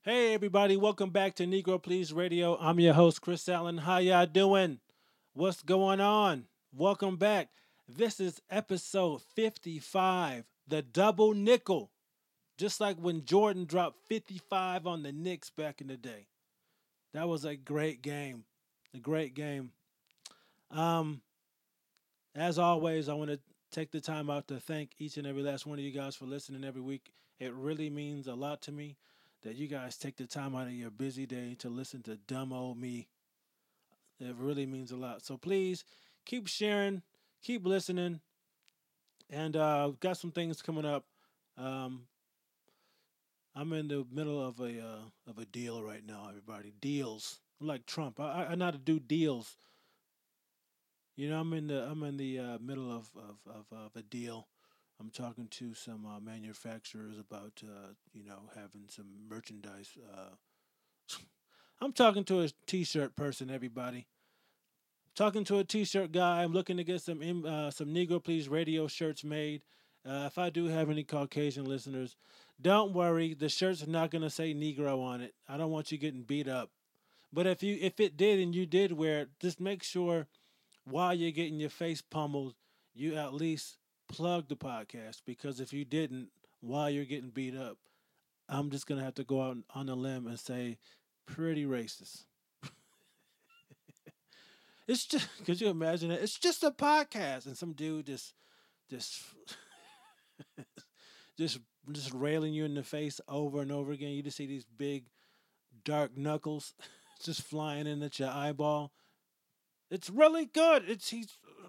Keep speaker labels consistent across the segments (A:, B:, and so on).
A: Hey everybody, welcome back to Negro Please Radio. I'm your host Chris Allen. How y'all doing? What's going on? Welcome back. This is episode 55, the double nickel. Just like when Jordan dropped 55 on the Knicks back in the day. That was a great game. A great game. Um, as always, I want to take the time out to thank each and every last one of you guys for listening every week. It really means a lot to me that you guys take the time out of your busy day to listen to dumb old me. It really means a lot. So please keep sharing, keep listening, and got some things coming up. Um, I'm in the middle of a deal right now. Everybody deals. I'm like Trump. I know how to do deals. You know, I'm in the middle of a deal. I'm talking to some manufacturers about having some merchandise. I'm talking to a T-shirt person. Everybody, talking to a T-shirt guy. I'm looking to get some Negro Please radio shirts made. If I do have any Caucasian listeners, don't worry. The shirt's not gonna say Negro on it. I don't want you getting beat up. But if it did and you did wear it, just make sure while you're getting your face pummeled, you at least plug the podcast because if you didn't, while you're getting beat up, I'm just gonna have to go out on a limb and say pretty racist. It's just could you imagine it? It's just a podcast and some dude just just just railing you in the face over and over again. You just see these big dark knuckles just flying in at your eyeball. It's really good. It's he's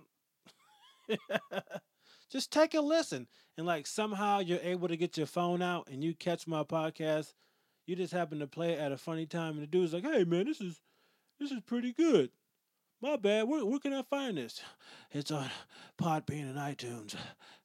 A: just take a listen. And like somehow you're able to get your phone out and you catch my podcast. You just happen to play it at a funny time and the dude's like, hey man, this is pretty good. My bad. Where can I find this? It's on Podbean and iTunes.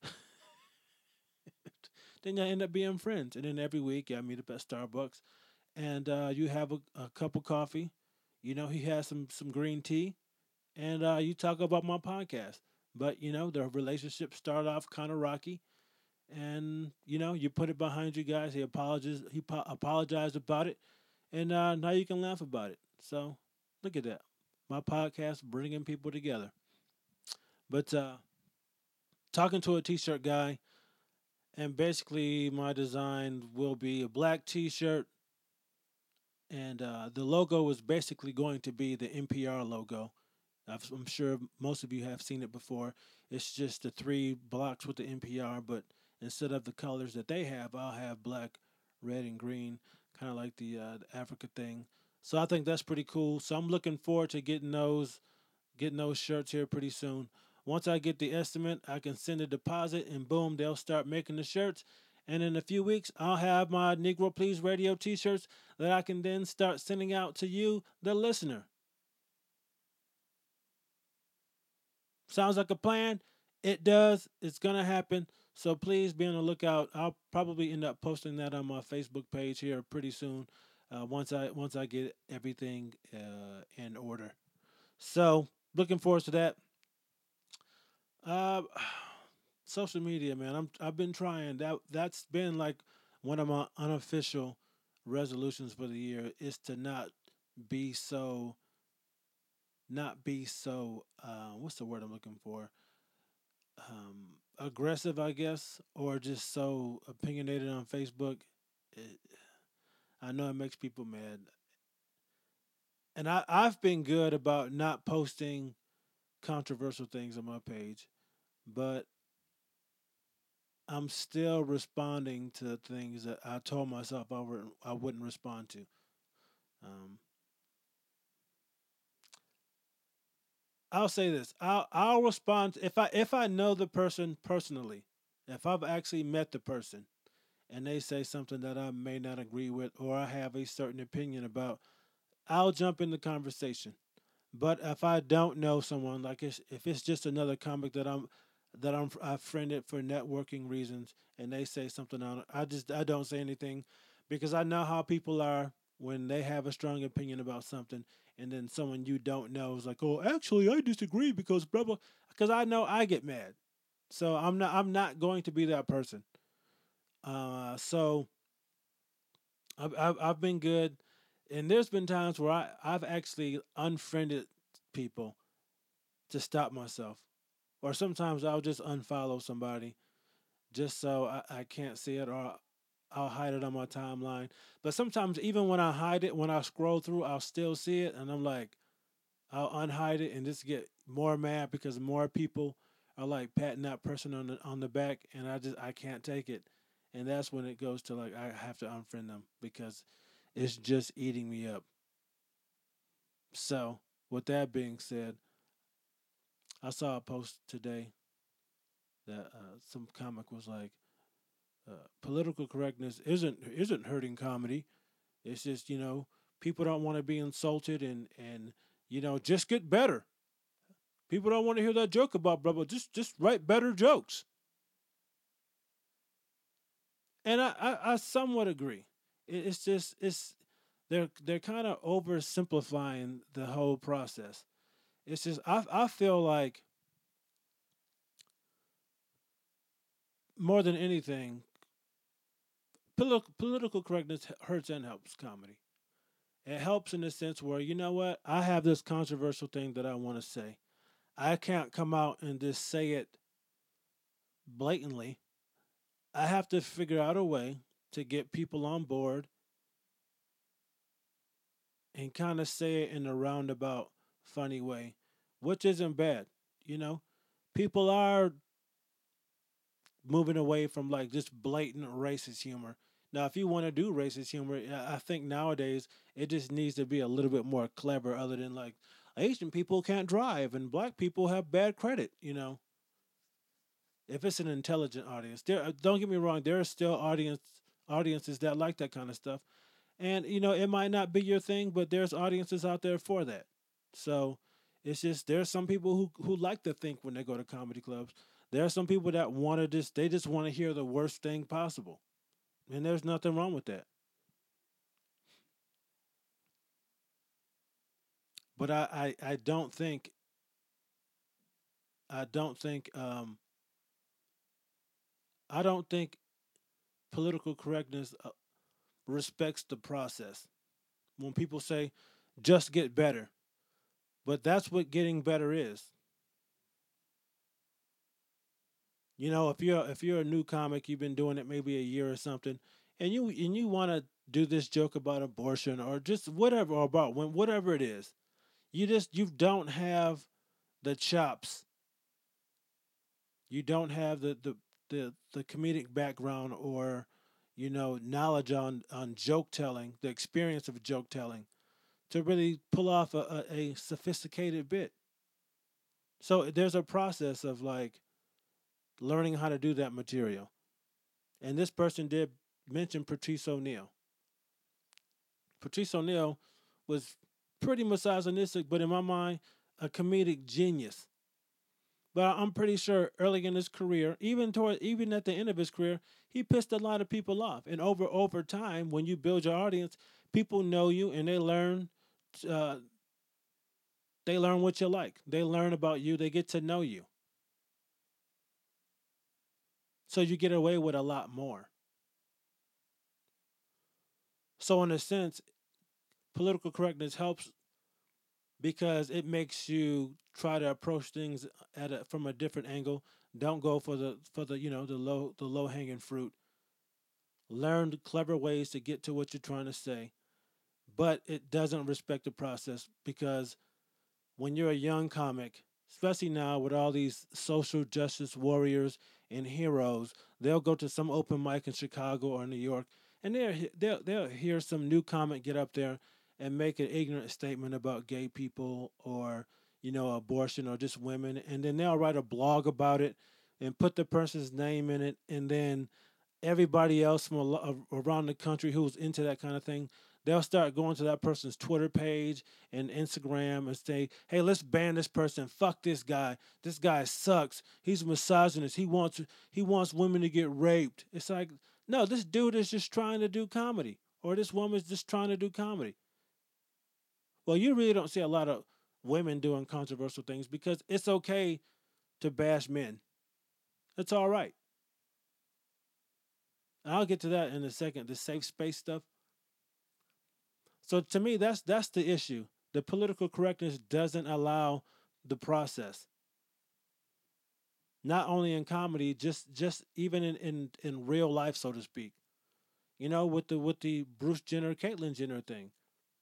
A: Then you end up being friends. And then every week, I meet up at Starbucks and you have a cup of coffee. You know, he has some green tea and you talk about my podcast. But, you know, the relationship started off kind of rocky. And, you know, you put it behind you guys. Apologized about it. And now you can laugh about it. So look at that. My podcast bringing people together. But talking to a t shirt guy, and basically my design will be a black t shirt and the logo is basically going to be the NPR logo. I'm sure most of you have seen it before. It's just the three blocks with the NPR, but instead of the colors that they have, I'll have black, red, and green, kind of like the Africa thing. So I think that's pretty cool. So I'm looking forward to getting those shirts here pretty soon. Once I get the estimate, I can send a deposit, and boom, they'll start making the shirts. And in a few weeks, I'll have my Negro Please Radio t shirts that I can then start sending out to you, the listener. Sounds like a plan? It does. It's going to happen. So please be on the lookout. I'll probably end up posting that on my Facebook page here pretty soon. Once I get everything in order. So looking forward to that. Uh, Social media, man. I've been trying that. That's been like one of my unofficial resolutions for the year is to be so not be so what's the word I'm looking for, aggressive, I guess, or just so opinionated on Facebook. It, I know it makes people mad, and I've been good about not posting controversial things on my page, but I'm still responding to things that I told myself I wouldn't respond to. Um, I'll say this: I'll respond if I know the person personally, if I've actually met the person and they say something that I may not agree with or I have a certain opinion about, I'll jump in the conversation. But if I don't know someone, like if it's just another comic I've friended for networking reasons, and they say something on it, I don't say anything because I know how people are when they have a strong opinion about something, and then someone you don't know is like, "Oh, actually, I disagree because blah blah," because I know I get mad. So I'm not going to be that person. So I've been good, and there's been times where I've actually unfriended people to stop myself, or sometimes I'll just unfollow somebody just so I can't see it, or I'll hide it on my timeline. But sometimes even when I hide it, when I scroll through, I'll still see it, and I'm like, I'll unhide it and just get more mad because more people are like patting that person on the back, and I can't take it, and that's when it goes to like I have to unfriend them because it's just eating me up. So with that being said, I saw a post today that some comic was like, political correctness isn't hurting comedy. It's just people don't want to be insulted and just get better. People don't want to hear that joke about blah blah. Just write better jokes. And I somewhat agree. It's just they're kind of oversimplifying the whole process. It's just I feel like more than anything, political correctness hurts and helps comedy. It helps in the sense where what, I have this controversial thing that I want to say. I can't come out and just say it blatantly. I have to figure out a way to get people on board and kind of say it in a roundabout, funny way, which isn't bad. You know, people are moving away from like just blatant racist humor. Now, if you want to do racist humor, I think nowadays it just needs to be a little bit more clever, other than like Asian people can't drive and black people have bad credit. If it's an intelligent audience, don't get me wrong, there are still audiences that like that kind of stuff, and it might not be your thing, but there's audiences out there for that. So it's just there's some people who like to think when they go to comedy clubs. There are some people that want to just want to hear the worst thing possible, and there's nothing wrong with that. But I don't think I don't think political correctness respects the process. When people say just get better, but that's what getting better is. If you're a new comic, you've been doing it maybe a year or something, and you want to do this joke about abortion or just whatever, or about when whatever it is, you don't have the chops. You don't have the comedic background, or knowledge on joke telling, the experience of joke telling, to really pull off a sophisticated bit. So there's a process of like learning how to do that material. And this person did mention Patrice O'Neill. Patrice O'Neill was pretty misogynistic, but in my mind, a comedic genius. But I'm pretty sure early in his career, even at the end of his career, he pissed a lot of people off. And over time, when you build your audience, people know you and uh, they learn what you like. They learn about you. They get to know you. So you get away with a lot more. So in a sense, political correctness helps because it makes you try to approach things from a different angle. Don't go for the the low hanging fruit. Learn clever ways to get to what you're trying to say, but it doesn't respect the process because when you're a young comic, especially now with all these social justice warriors and heroes, they'll go to some open mic in Chicago or New York, and they'll hear some new comic get up there and make an ignorant statement about gay people or abortion or just women, and then they'll write a blog about it and put the person's name in it, and then everybody else from around the country who's into that kind of thing, they'll start going to that person's Twitter page and Instagram and say, "Hey, let's ban this person. Fuck this guy. This guy sucks. He's a misogynist. He wants women to get raped." It's like, no, this dude is just trying to do comedy, or this woman's just trying to do comedy. Well, you really don't see a lot of women doing controversial things because it's okay to bash men. It's all right. I'll get to that in a second. The safe space stuff. So to me, that's the issue. The political correctness doesn't allow the process. Not only in comedy, just even in real life, so to speak. With the Bruce Jenner, Caitlyn Jenner thing.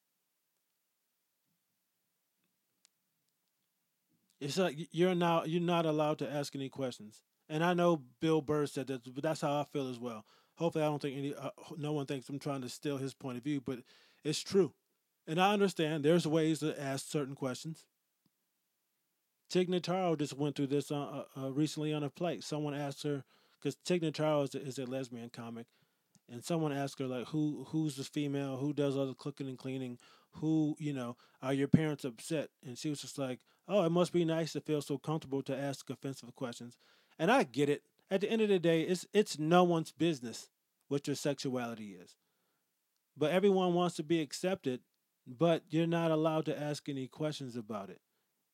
A: It's like you're not allowed to ask any questions. And I know Bill Burr said that, but that's how I feel as well. Hopefully, I don't think no one thinks I'm trying to steal his point of view, but it's true. And I understand there's ways to ask certain questions. Tig Notaro just went through this recently on a plate. Someone asked her because Tig Notaro is a lesbian comic, and someone asked her like, who's the female, who does all the cooking and cleaning, who are your parents upset? And she was just like, oh, it must be nice to feel so comfortable to ask offensive questions. And I get it. At the end of the day, it's no one's business what your sexuality is, but everyone wants to be accepted, but you're not allowed to ask any questions about it.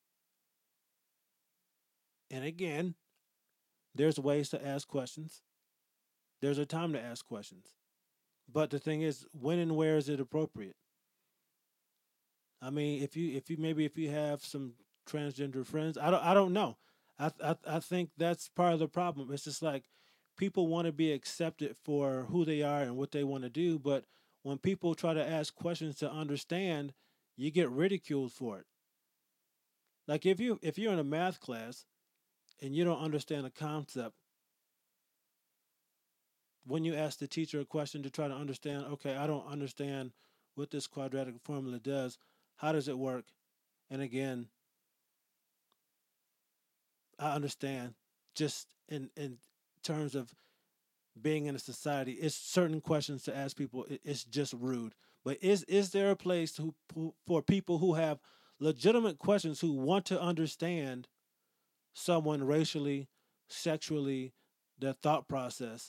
A: And again, there's ways to ask questions. There's a time to ask questions. But the thing is, when and where is it appropriate? I mean, if you have some transgender friends, I don't know. I think that's part of the problem. It's just like people want to be accepted for who they are and what they want to do, but when people try to ask questions to understand, you get ridiculed for it. Like if you're in a math class and you don't understand a concept, when you ask the teacher a question to try to understand, okay, I don't understand what this quadratic formula does. How does it work? And again, I understand just in terms of being in a society, it's certain questions to ask people. It's just rude. But is there a place for people who have legitimate questions who want to understand someone racially, sexually, their thought process?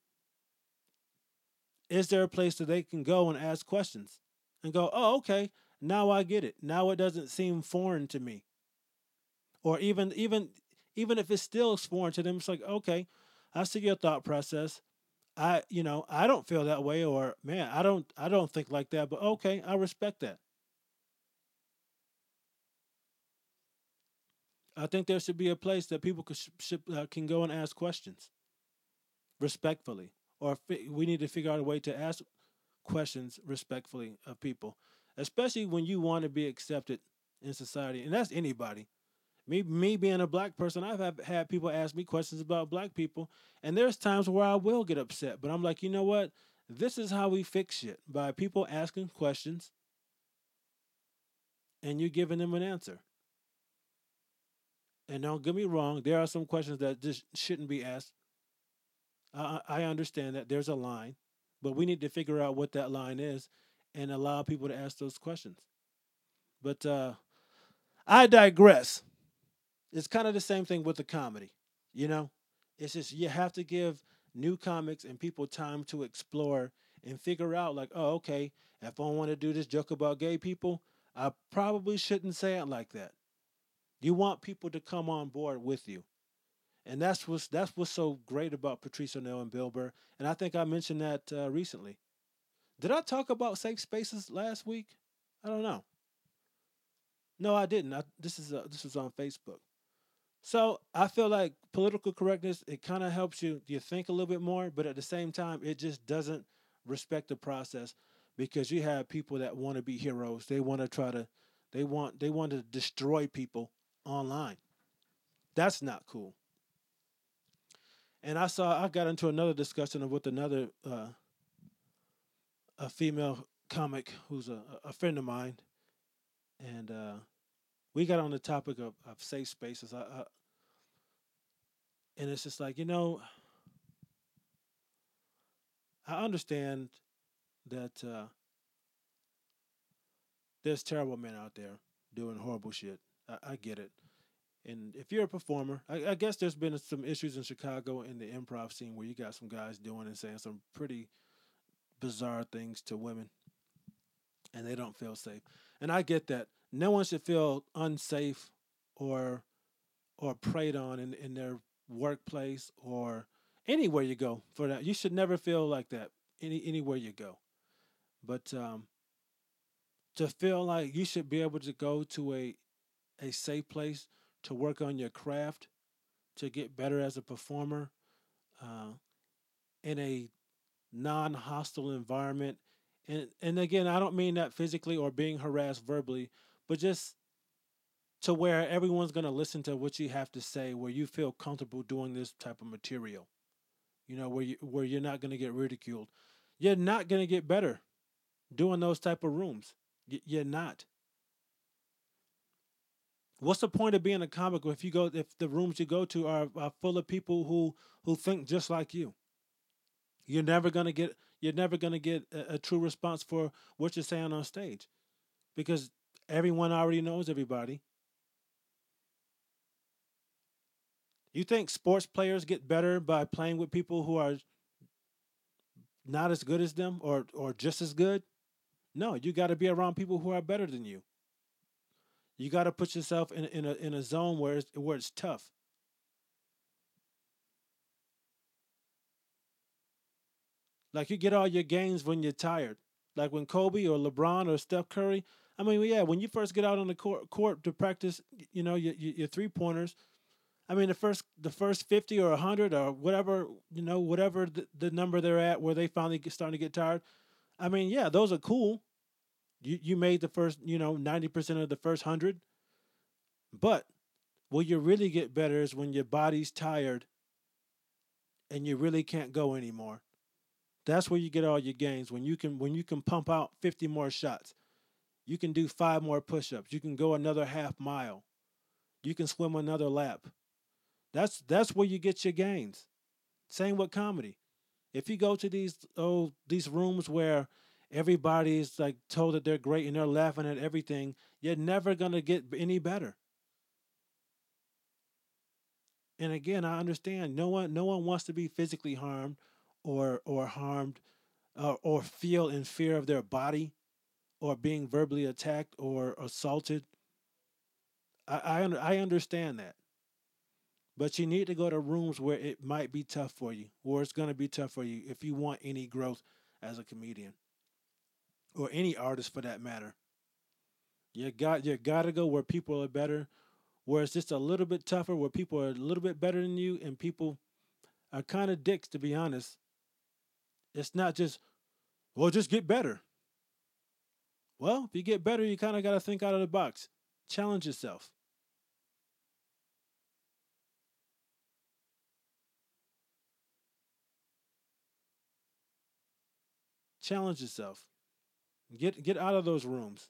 A: Is there a place that they can go and ask questions and go, oh, okay, now I get it. Now it doesn't seem foreign to me. Or even if it's still foreign to them, it's like, okay, I see your thought process. I don't feel that way, or man, I don't think like that, but okay, I respect that. I think there should be a place that people can go and ask questions respectfully, or we need to figure out a way to ask questions respectfully of people, especially when you want to be accepted in society, and that's anybody. Me being a black person, had people ask me questions about black people, and there's times where I will get upset, but I'm like, you know what? This is how we fix shit by people asking questions and you giving them an answer. And don't get me wrong, there are some questions that just shouldn't be asked. I understand that there's a line, but we need to figure out what that line is and allow people to ask those questions. But I digress. It's kind of the same thing with the comedy. You know, it's just you have to give new comics and people time to explore and figure out, like, oh, okay, if I want to do this joke about gay people, I probably shouldn't say it like that. You want people to come on board with you. And that's what's so great about Patrice O'Neill and Bill Burr. And I think I mentioned that recently. Did I talk about safe spaces last week? I don't know. No, I didn't. This was on Facebook. So I feel like political correctness, it kind of helps you think a little bit more, but at the same time it just doesn't respect the process because you have people that want to be heroes. They want to they want to destroy people online. That's not cool. And I got into another discussion with another a female comic who's a friend of mine, and we got on the topic of safe spaces. And it's just like, I understand that there's terrible men out there doing horrible shit. I get it. And if you're a performer, I guess there's been some issues in Chicago in the improv scene where you got some guys doing and saying some pretty bizarre things to women, and they don't feel safe. And I get that. No one should feel unsafe or preyed on in their workplace or anywhere you go for that. You should never feel like that anywhere you go. But to feel like you should be able to go to a safe place to work on your craft, to get better as a performer, uh, in a non-hostile environment. And again, I don't mean that physically or being harassed verbally, but just to where everyone's going to listen to what you have to say, where you feel comfortable doing this type of material. Where you're not going to get ridiculed. You're not going to get better doing those type of rooms. You're not. What's the point of being a comic if the rooms you go to are full of people who think just like you? You're never gonna get a true response for what you're saying on stage because everyone already knows everybody. You think sports players get better by playing with people who are not as good as them or just as good? No, you got to be around people who are better than you. You got to put yourself in a zone where it's tough. Like you get all your gains when you're tired. Like when Kobe or LeBron or Steph Curry. I mean, yeah, when you first get out on the court to practice, your 3 pointers. I mean, the first 50 or 100 or whatever, whatever the number they're at, where they finally starting to get tired. I mean, yeah, those are cool. You made the first 90% of the first 100, but what you really get better is when your body's tired and you really can't go anymore. That's where you get all your gains. When you can pump out 50 more shots, you can do 5 more push-ups, you can go another half mile, you can swim another lap. That's where you get your gains. Same with comedy. If you go to these rooms where everybody's like told that they're great and they're laughing at everything, you're never gonna get any better. And again, I understand no one wants to be physically harmed or harmed or feel in fear of their body or being verbally attacked or assaulted. I understand that. But you need to go to rooms where it might be tough for you, or it's going to be tough for you if you want any growth as a comedian or any artist for that matter. You got to go where people are better, where it's just a little bit tougher, where people are a little bit better than you, and people are kind of dicks, to be honest. It's not just, well, just get better. Well, if you get better, you kind of got to think out of the box, challenge yourself, challenge yourself. Get out of those rooms.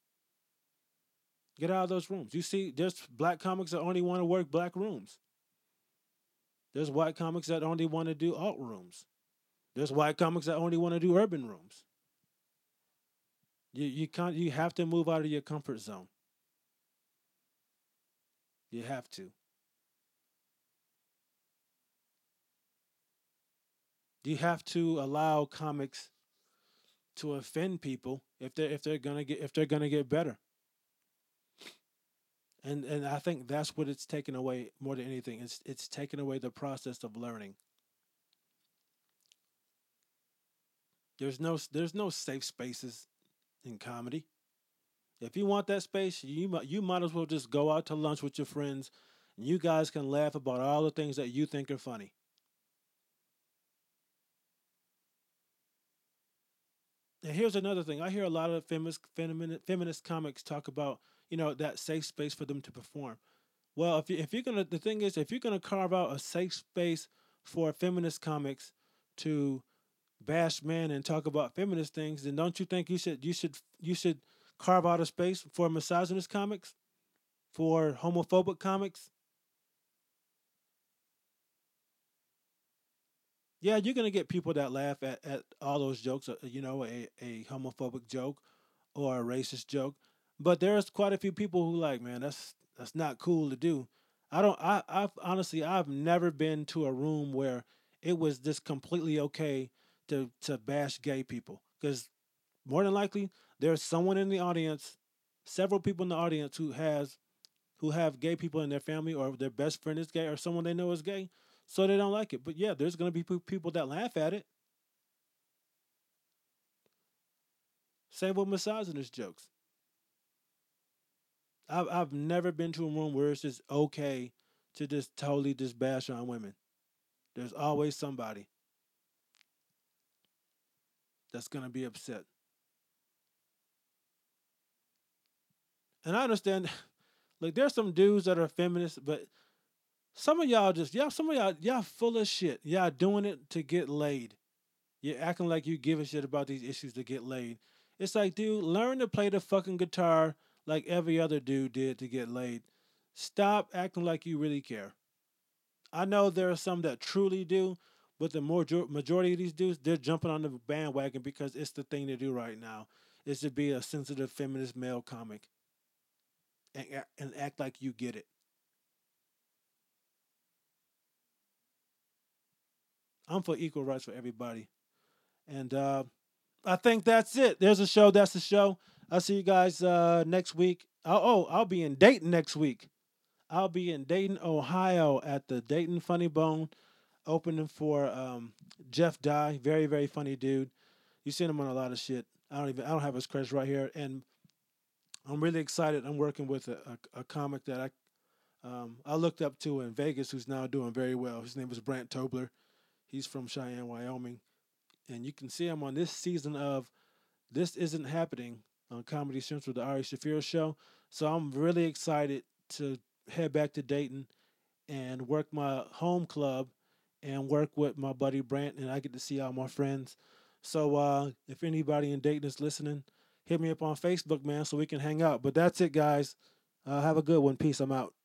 A: Get out of those rooms. You see, there's black comics that only want to work black rooms. There's white comics that only want to do alt rooms. There's white comics that only want to do urban rooms. You have to move out of your comfort zone. You have to. You have to allow comics to offend people if they're gonna get better. And I think that's what it's taken away more than anything. It's taken away the process of learning. There's no safe spaces in comedy. If you want that space, you might as well just go out to lunch with your friends, and you guys can laugh about all the things that you think are funny. And here's another thing: I hear a lot of feminist comics talk about that safe space for them to perform. Well, if you're gonna the thing is if you're gonna carve out a safe space for feminist comics to bash men and talk about feminist things, then don't you think you should carve out a space for misogynist comics, for homophobic comics? Yeah, you're gonna get people that laugh at all those jokes. A homophobic joke or a racist joke, but there's quite a few people who like, man, that's not cool to do. I don't. I've honestly, I've never been to a room where it was just completely okay to bash gay people because more than likely there's someone in the audience, several people in the audience who have gay people in their family or their best friend is gay or someone they know is gay, so they don't like it. But yeah, there's gonna be people that laugh at it. Same with misogynist jokes. I've never been to a room where it's just okay to just totally just bash on women. There's always somebody that's gonna be upset. And I understand, like there's some dudes that are feminists, but some of y'all just some of y'all full of shit. Y'all doing it to get laid. You're acting like you give a shit about these issues to get laid. It's like, dude, learn to play the fucking guitar like every other dude did to get laid. Stop acting like you really care. I know there are some that truly do, but the majority of these dudes, they're jumping on the bandwagon because it's the thing to do right now. Is to be a sensitive feminist male comic and act like you get it. I'm for equal rights for everybody. And I think that's it. There's a show. That's the show. I'll see you guys next week. I'll be in Dayton next week. I'll be in Dayton, Ohio at the Dayton Funny Bone opening for Jeff Dye. Very, very funny dude. You've seen him on a lot of shit. I don't have his credits right here. And I'm really excited. I'm working with a comic that I looked up to in Vegas who's now doing very well. His name is Brant Tobler. He's from Cheyenne, Wyoming. And you can see him on this season of This Isn't Happening on Comedy Central, the Ari Shafir show. So I'm really excited to head back to Dayton and work my home club and work with my buddy Brant, and I get to see all my friends. So if anybody in Dayton is listening, hit me up on Facebook, man, so we can hang out. But that's it, guys. Have a good one. Peace. I'm out.